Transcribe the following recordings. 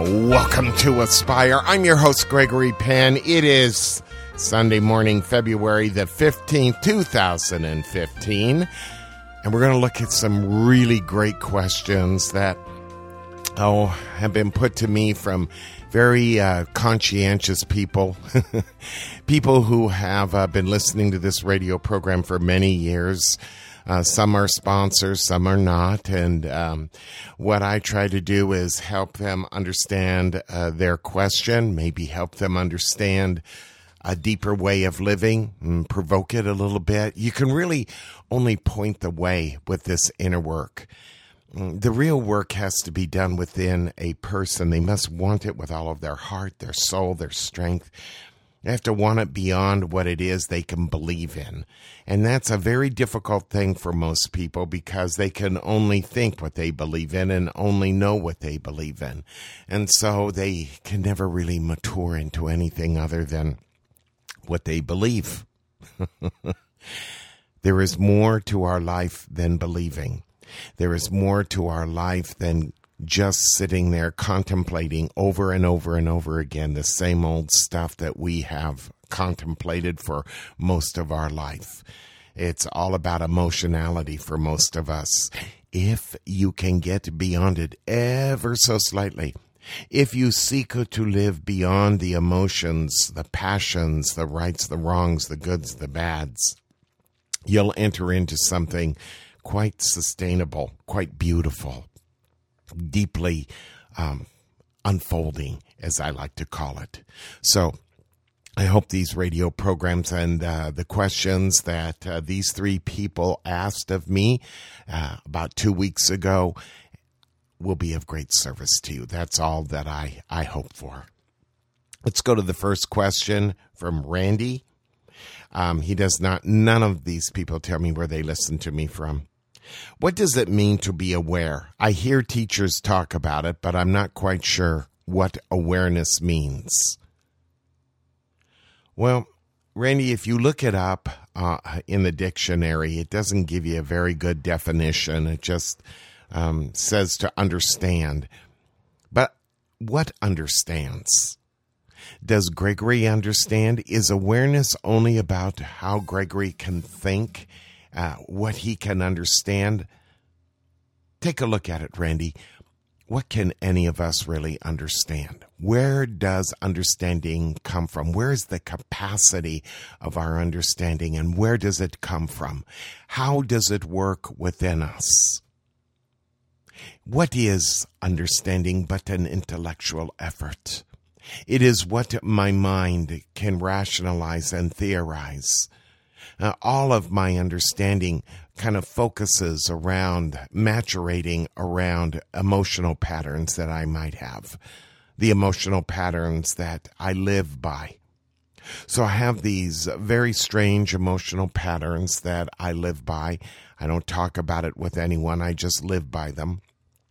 Welcome to Aspire. I'm your host, Gregory Penn. It is Sunday morning, February the 15th, 2015. And we're going to look at some really great questions that have been put to me from very conscientious people, people who have been listening to this radio program for many years. Some are sponsors, some are not. And what I try to do is help them understand their question, maybe help them understand a deeper way of living, and provoke it a little bit. You can really only point the way with this inner work. The real work has to be done within a person. They must want it with all of their heart, their soul, their strength. They have to want it beyond what it is they can believe in. And that's a very difficult thing for most people because they can only think what they believe in and only know what they believe in. And so they can never really mature into anything other than what they believe. There is more to our life than believing. There is more to our life than just sitting there contemplating over and over and over again the same old stuff that we have contemplated for most of our life. It's all about emotionality for most of us. If you can get beyond it ever so slightly, if you seek to live beyond the emotions, the passions, the rights, the wrongs, the goods, the bads, you'll enter into something quite sustainable, quite beautiful, deeply unfolding, as I like to call it. So I hope these radio programs and the questions that these three people asked of me about 2 weeks ago will be of great service to you. That's all that I hope for. Let's go to the first question from Randy. He does not, none of these people tell me where they listen to me from. What does it mean to be aware? I hear teachers talk about it, but I'm not quite sure what awareness means. Well, Randy, if you look it up in the dictionary, it doesn't give you a very good definition. It just says to understand. But what understands? Does Gregory understand? Is awareness only about how Gregory can think? What he can understand? Take a look at it, Randy. What can any of us really understand? Where does understanding come from? Where is the capacity of our understanding, and where does it come from? How does it work within us? What is understanding but an intellectual effort? It is what my mind can rationalize and theorize. All of my understanding kind of focuses around maturating around emotional patterns that I might have, the emotional patterns that I live by. So I have these very strange emotional patterns that I live by. I don't talk about it with anyone. I just live by them.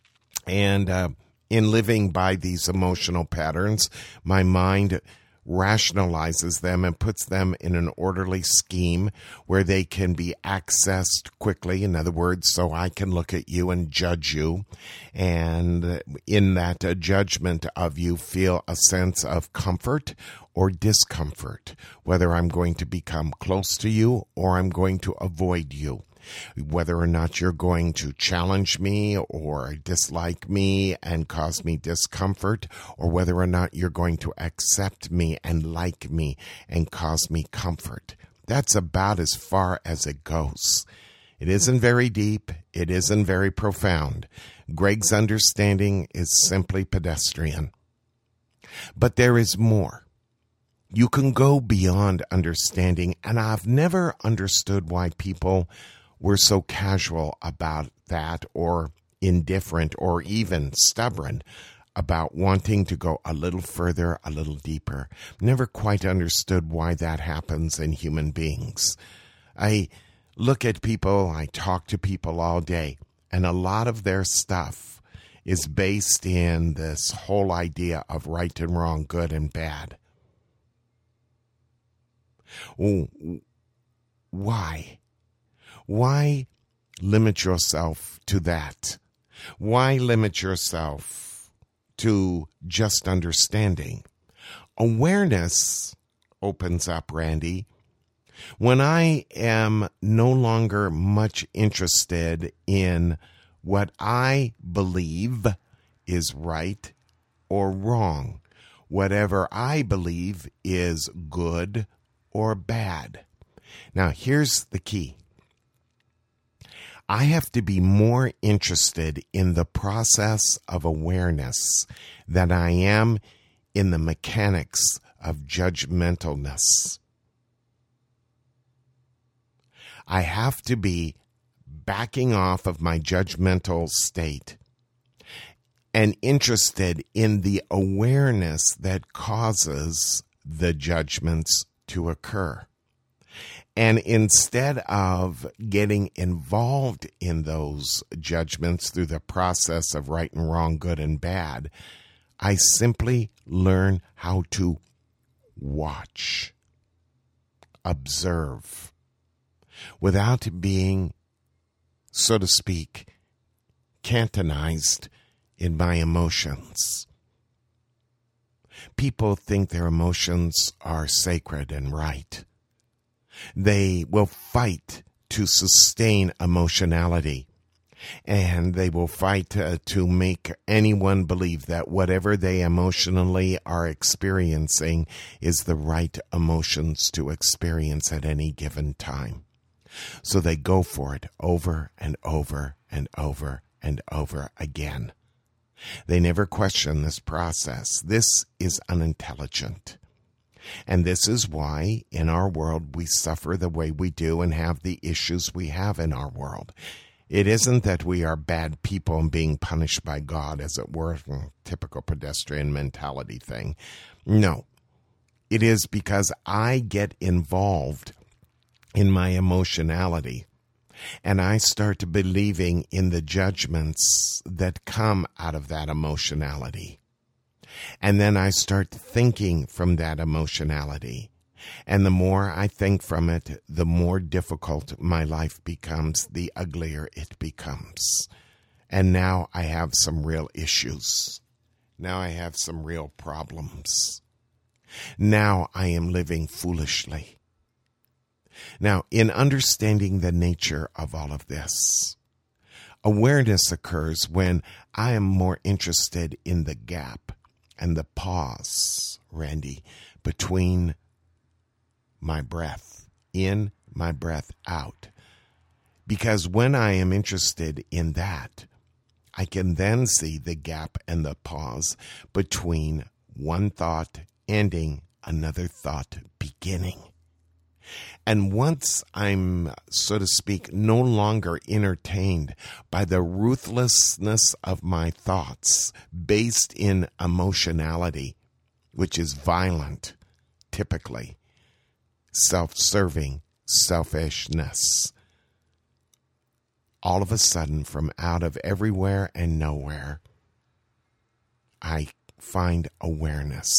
And in living by these emotional patterns, my mind rationalizes them and puts them in an orderly scheme where they can be accessed quickly. In other words, so I can look at you and judge you. And in that judgment of you, feel a sense of comfort or discomfort, whether I'm going to become close to you or I'm going to avoid you. Whether or not you're going to challenge me or dislike me and cause me discomfort, or whether or not you're going to accept me and like me and cause me comfort. That's about as far as it goes. It isn't very deep. It isn't very profound. Greg's understanding is simply pedestrian. But there is more. You can go beyond understanding, and I've never understood why people were so casual about that, or indifferent, or even stubborn about wanting to go a little further, a little deeper. Never quite understood why that happens in human beings. I look at people, I talk to people all day, and a lot of their stuff is based in this whole idea of right and wrong, good and bad. Why? Why limit yourself to that? Why limit yourself to just understanding. Awareness opens up, Randy, when I am no longer much interested in what I believe is right or wrong, whatever I believe is good or bad. Now, here's the key. I have to be more interested in the process of awareness than I am in the mechanics of judgmentalness. I have to be backing off of my judgmental state and interested in the awareness that causes the judgments to occur. And instead of getting involved in those judgments through the process of right and wrong, good and bad, I simply learn how to watch, observe, without being, so to speak, cantonized in my emotions. People think their emotions are sacred and right. They will fight to sustain emotionality, and they will fight to make anyone believe that whatever they emotionally are experiencing is the right emotions to experience at any given time. So they go for it over and over and over and over again. They never question this process. This is unintelligent. And this is why in our world we suffer the way we do and have the issues we have in our world. It isn't that we are bad people and being punished by God, as it were, typical pedestrian mentality thing. No, it is because I get involved in my emotionality and I start believing in the judgments that come out of that emotionality. And then I start thinking from that emotionality. And the more I think from it, the more difficult my life becomes, the uglier it becomes. And now I have some real issues. Now I have some real problems. Now I am living foolishly. Now, in understanding the nature of all of this, awareness occurs when I am more interested in the gap and the pause, Randy, between my breath in, my breath out. Because when I am interested in that, I can then see the gap and the pause between one thought ending, another thought beginning. And once I'm, so to speak, no longer entertained by the ruthlessness of my thoughts based in emotionality, which is violent, typically, self-serving, selfishness, all of a sudden, from out of everywhere and nowhere, I find awareness.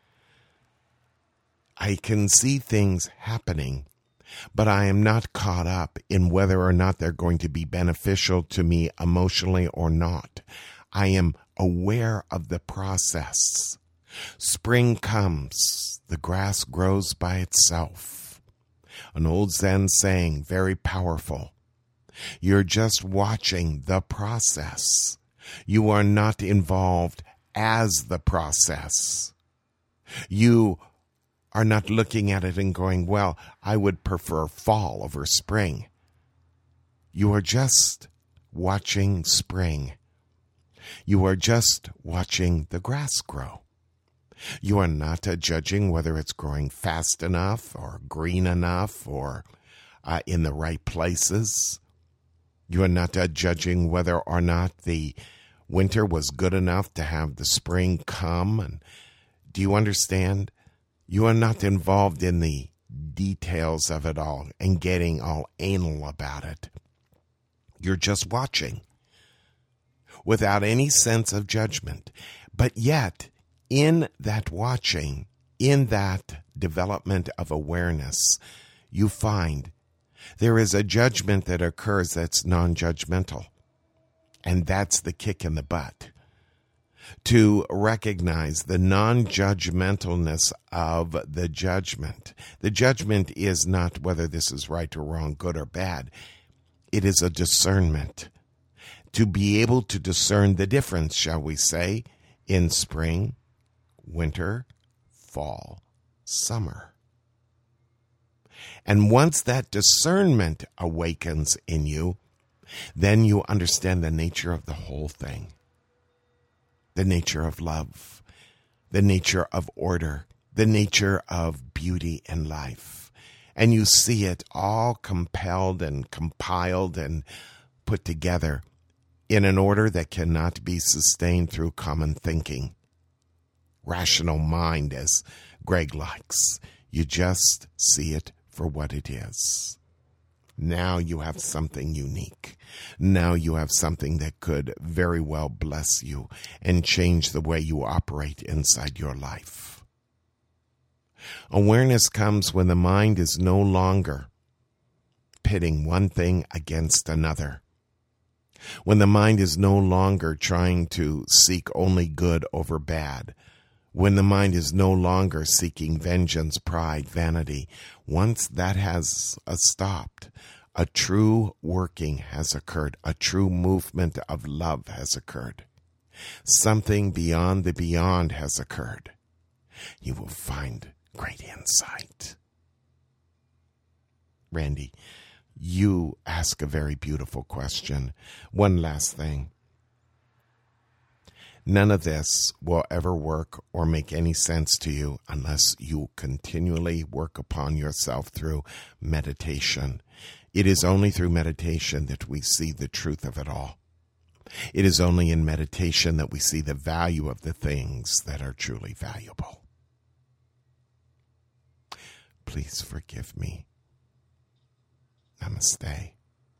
I can see things happening, but I am not caught up in whether or not they're going to be beneficial to me emotionally or not. I am aware of the process. Spring comes, the grass grows by itself. An old Zen saying, very powerful. You're just watching the process. You are not involved as the process. You are not looking at it and going, well, I would prefer fall over spring. You are just watching spring. You are just watching the grass grow. You are not judging whether it's growing fast enough or green enough or in the right places. You are not judging whether or not the winter was good enough to have the spring come. And do you understand? You are not involved in the details of it all and getting all anal about it. You're just watching without any sense of judgment. But yet, in that watching, in that development of awareness, you find there is a judgment that occurs that's non-judgmental. And that's the kick in the butt. to recognize the non-judgmentalness of the judgment. The judgment is not whether this is right or wrong, good or bad. It is a discernment. To be able to discern the difference, shall we say, in spring, winter, fall, summer. And once that discernment awakens in you, then you understand the nature of the whole thing. The nature of love, the nature of order, the nature of beauty in life. And you see it all compelled and compiled and put together in an order that cannot be sustained through common thinking. Rational mind, as Greg likes. You just see it for what it is. Now you have something unique. Now you have something that could very well bless you and change the way you operate inside your life. Awareness comes when the mind is no longer pitting one thing against another. When the mind is no longer trying to seek only good over bad. When the mind is no longer seeking vengeance, pride, vanity. Once that has stopped, a true working has occurred. A true movement of love has occurred. Something beyond the beyond has occurred. You will find great insight. Randy, you ask a very beautiful question. One last thing. None of this will ever work or make any sense to you unless you continually work upon yourself through meditation. It is only through meditation that we see the truth of it all. It is only in meditation that we see the value of the things that are truly valuable. Please forgive me. Namaste.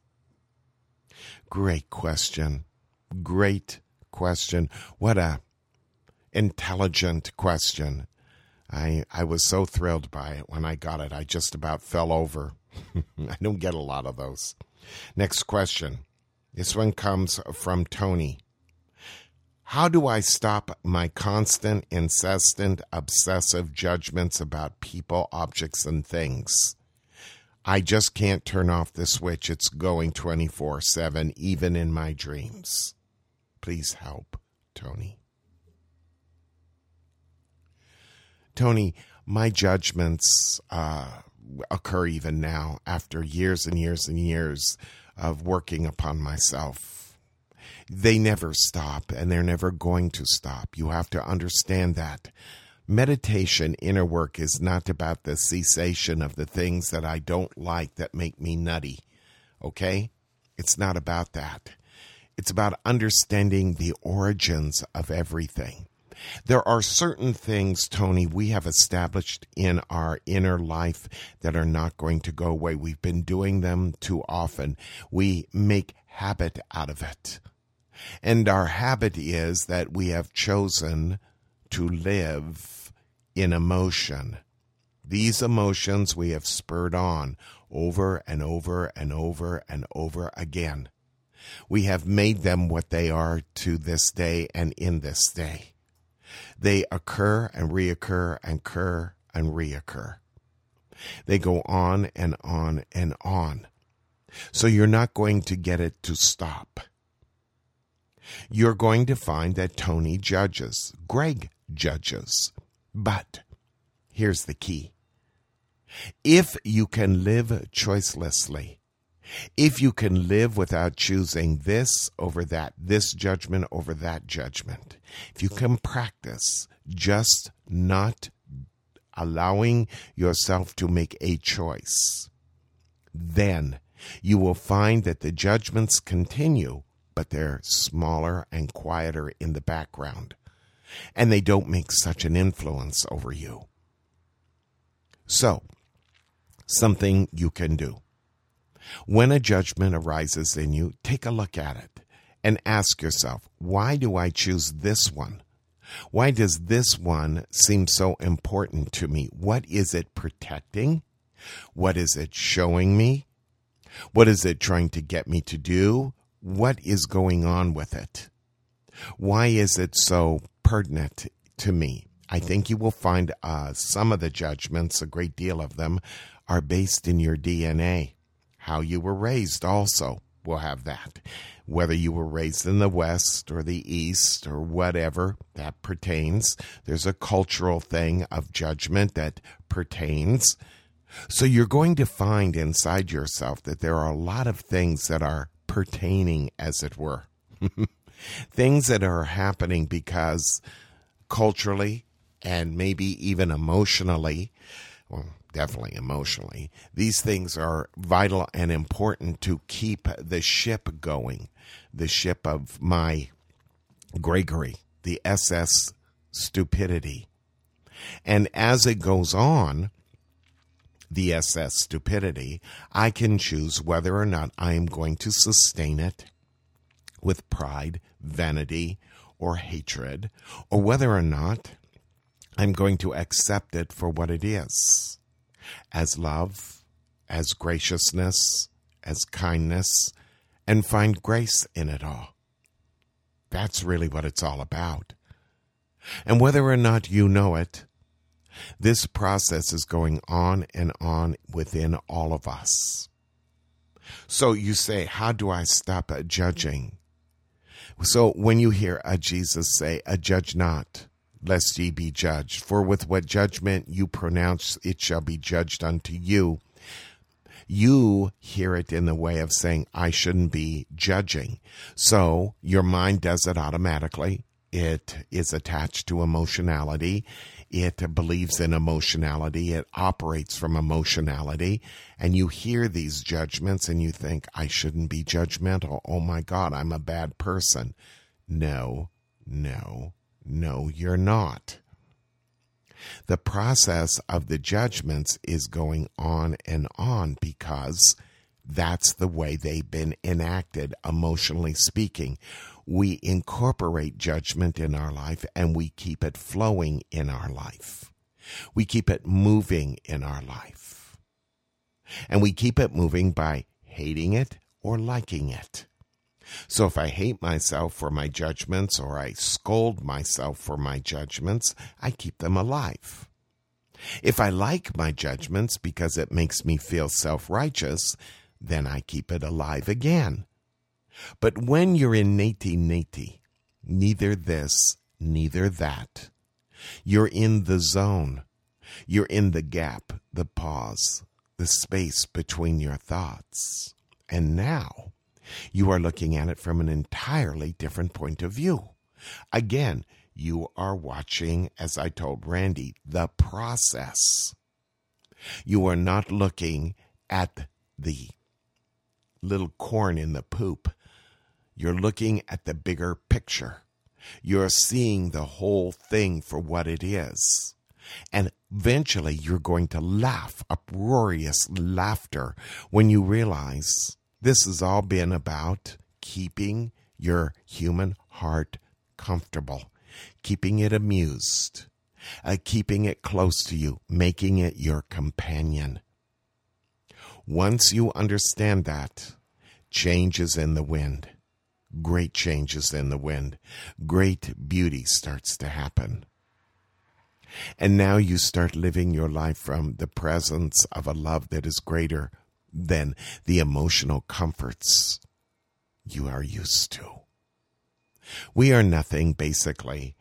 Great question. Great question. What a intelligent question. I was so thrilled by it when I got it. I just about fell over. I don't get a lot of those. Next question. This one comes from Tony. How do I stop my constant, incessant, obsessive judgments about people, objects, and things? I just can't turn off the switch. It's going 24/7, even in my dreams. Please help, Tony. Tony, my judgments occur even now after years and years and years of working upon myself. They never stop, and they're never going to stop. You have to understand that. Meditation, inner work, is not about the cessation of the things that I don't like that make me nutty, okay? It's not about that. It's about understanding the origins of everything. There are certain things, Tony, we have established in our inner life that are not going to go away. We've been doing them too often. We make habit out of it. And our habit is that we have chosen to live in emotion. These emotions we have spurred on over and over and over and over again. We have made them what they are to this day and in this day. They occur and reoccur and occur and reoccur. They go on and on and on. So you're not going to get it to stop. You're going to find that Tony judges. Greg judges. But here's the key. If you can live choicelessly, if you can live without choosing this over that, this judgment over that judgment, if you can practice just not allowing yourself to make a choice, then you will find that the judgments continue, but they're smaller and quieter in the background, and they don't make such an influence over you. So, something you can do. When a judgment arises in you, take a look at it and ask yourself, why do I choose this one? Why does this one seem so important to me? What is it protecting? What is it showing me? What is it trying to get me to do? What is going on with it? Why is it so pertinent to me? I think you will find some of the judgments, a great deal of them, are based in your DNA. How you were raised also will have that. Whether you were raised in the West or the East or whatever, that pertains. There's a cultural thing of judgment that pertains. So you're going to find inside yourself that there are a lot of things that are pertaining, as it were. Things that are happening because culturally and maybe even emotionally, well, definitely emotionally, these things are vital and important to keep the ship going. The ship of my Gregory, the SS Stupidity. And as it goes on, the SS Stupidity, I can choose whether or not I am going to sustain it with pride, vanity, or hatred, or whether or not I'm going to accept it for what it is, as love, as graciousness, as kindness, and find grace in it all. That's really what it's all about. And whether or not you know it, this process is going on and on within all of us. So you say, how do I stop judging? So when you hear Jesus say, judge not, lest ye be judged, for with what judgment you pronounce, it shall be judged unto you. You hear it in the way of saying, I shouldn't be judging. So your mind does it automatically. It is attached to emotionality. It believes in emotionality. It operates from emotionality. And you hear these judgments and you think, I shouldn't be judgmental. Oh my God, I'm a bad person. No, you're not. The process of the judgments is going on and on because that's the way they've been enacted, emotionally speaking. We incorporate judgment in our life and we keep it flowing in our life. We keep it moving in our life. And we keep it moving by hating it or liking it. So if I hate myself for my judgments or I scold myself for my judgments, I keep them alive. If I like my judgments because it makes me feel self-righteous, then I keep it alive again. But when you're in neti, neither this, neither that, you're in the zone, you're in the gap, the pause, the space between your thoughts. And now you are looking at it from an entirely different point of view. Again, you are watching, as I told Randy, the process. You are not looking at the little corn in the poop. You're looking at the bigger picture. You're seeing the whole thing for what it is. And eventually you're going to laugh, uproarious laughter, when you realize this has all been about keeping your human heart comfortable, keeping it amused, keeping it close to you, making it your companion. Once you understand that, change is in the wind. Great changes in the wind. Great beauty starts to happen. And now you start living your life from the presence of a love that is greater than the emotional comforts you are used to. We are nothing, basically,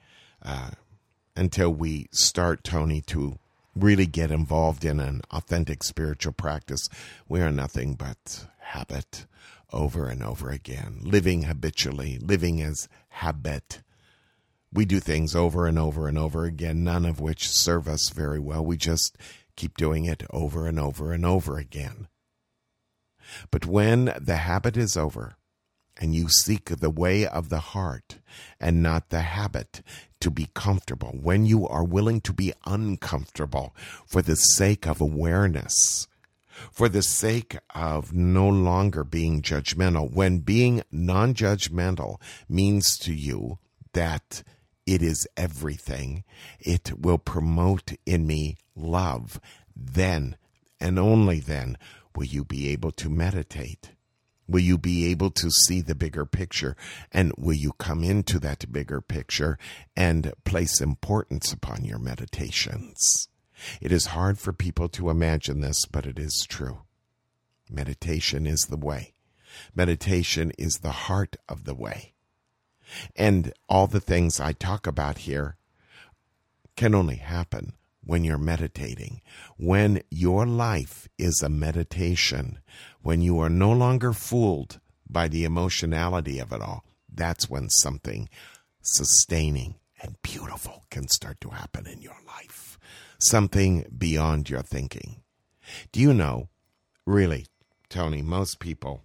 until we start, Tony, to really get involved in an authentic spiritual practice. We are nothing but habit over and over again, living habitually, living as habit. We do things over and over and over again, none of which serve us very well. We just keep doing it over and over and over again. But when the habit is over and you seek the way of the heart and not the habit to be comfortable, when you are willing to be uncomfortable for the sake of awareness, for the sake of no longer being judgmental, when being non-judgmental means to you that it is everything, it will promote in me love, then and only then will you be able to meditate. Will you be able to see the bigger picture? And will you come into that bigger picture and place importance upon your meditations? It is hard for people to imagine this, but it is true. Meditation is the way. Meditation is the heart of the way. And all the things I talk about here can only happen when you're meditating. When your life is a meditation, when you are no longer fooled by the emotionality of it all, that's when something sustaining and beautiful can start to happen in your life. Something beyond your thinking. Do you know, really, Tony, most people,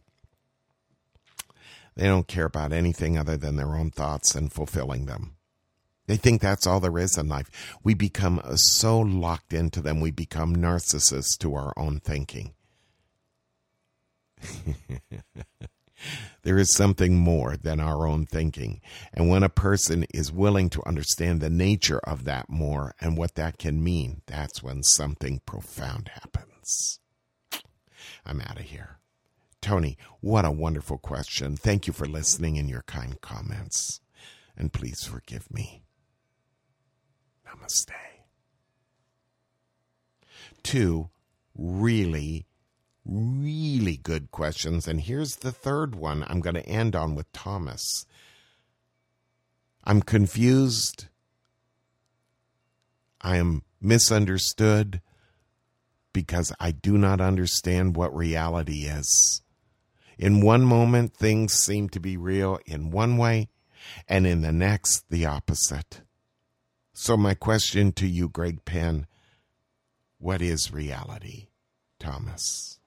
they don't care about anything other than their own thoughts and fulfilling them. They think that's all there is in life. We become so locked into them, we become narcissists to our own thinking. There is something more than our own thinking. And when a person is willing to understand the nature of that more and what that can mean, that's when something profound happens. I'm out of here. Tony, what a wonderful question. Thank you for listening and your kind comments. And please forgive me. Namaste. 2 really good questions. And here's the third one I'm going to end on with Thomas. I'm confused. I am misunderstood because I do not understand what reality is. In one moment, things seem to be real in one way, and in the next, the opposite. So my question to you, Greg Penn, what is reality, Thomas?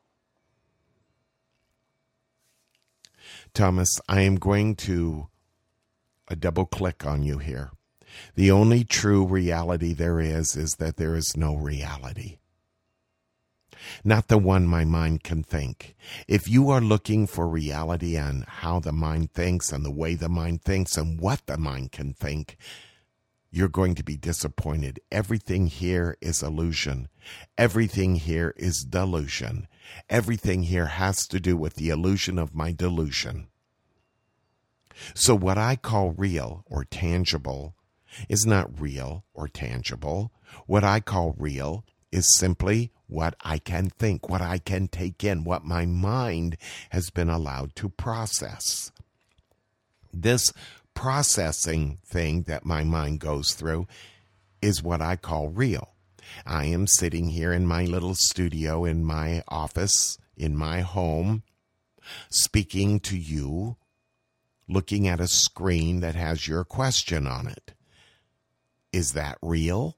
Thomas, I am going to double click on you here. The only true reality there is that there is no reality. Not the one my mind can think. If you are looking for reality and how the mind thinks and the way the mind thinks and what the mind can think, you're going to be disappointed. Everything here is illusion. Everything here is delusion. Everything here has to do with the illusion of my delusion. So what I call real or tangible is not real or tangible. What I call real is simply what I can think, what I can take in, what my mind has been allowed to process. This processing thing that my mind goes through is what I call real. I am sitting here in my little studio, in my office, in my home, speaking to you, looking at a screen that has your question on it. Is that real?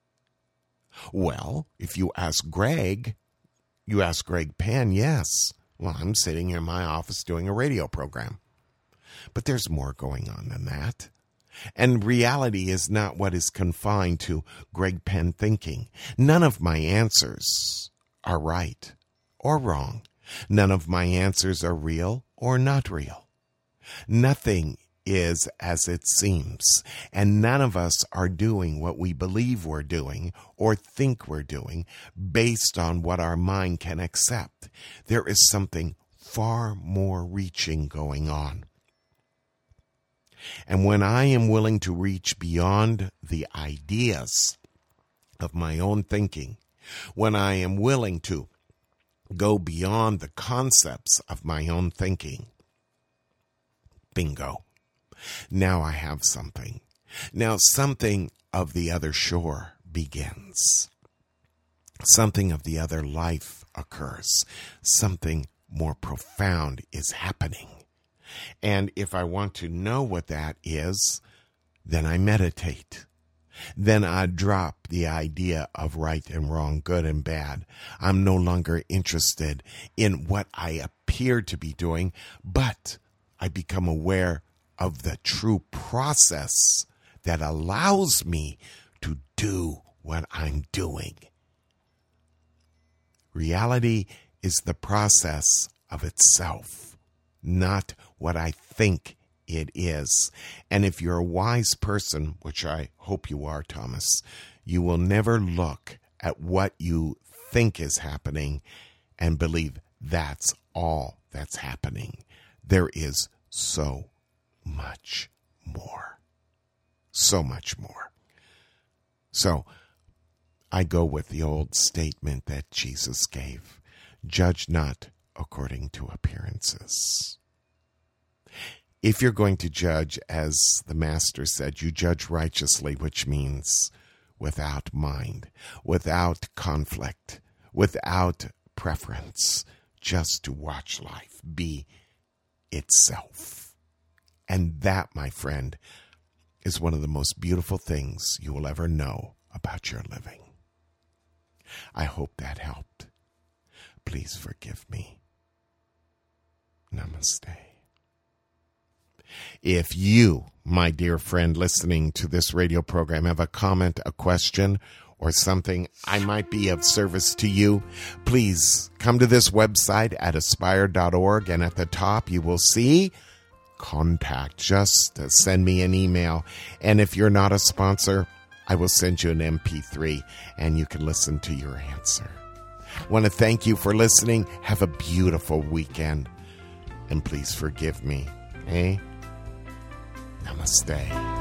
Well, if you ask Greg Penn, yes. Well, I'm sitting in my office doing a radio program. But there's more going on than that. And reality is not what is confined to Greg Penn thinking. None of my answers are right or wrong. None of my answers are real or not real. Nothing is as it seems, and none of us are doing what we believe we're doing or think we're doing based on what our mind can accept. There is something far more reaching going on. And when I am willing to reach beyond the ideas of my own thinking, when I am willing to go beyond the concepts of my own thinking, bingo. Now I have something. Now something of the other shore begins. Something of the other life occurs. Something more profound is happening. And if I want to know what that is, then I meditate. Then I drop the idea of right and wrong, good and bad. I'm no longer interested in what I appear to be doing, but I become aware of the true process that allows me to do what I'm doing. Reality is the process of itself, not what I think it is. And if you're a wise person, which I hope you are, Thomas, you will never look at what you think is happening and believe that's all that's happening. There is so much more. So much more. So I go with the old statement that Jesus gave. Judge not according to appearances. If you're going to judge, as the Master said, you judge righteously, which means without mind, without conflict, without preference, just to watch life be itself. And that, my friend, is one of the most beautiful things you will ever know about your living. I hope that helped. Please forgive me. Namaste. If you, my dear friend listening to this radio program, have a comment, a question, or something I might be of service to you, please come to this website at aspire.org, and at the top you will see contact. Just send me an email. And if you're not a sponsor, I will send you an MP3 and you can listen to your answer. I want to thank you for listening. Have a beautiful weekend. And please forgive me. Namaste.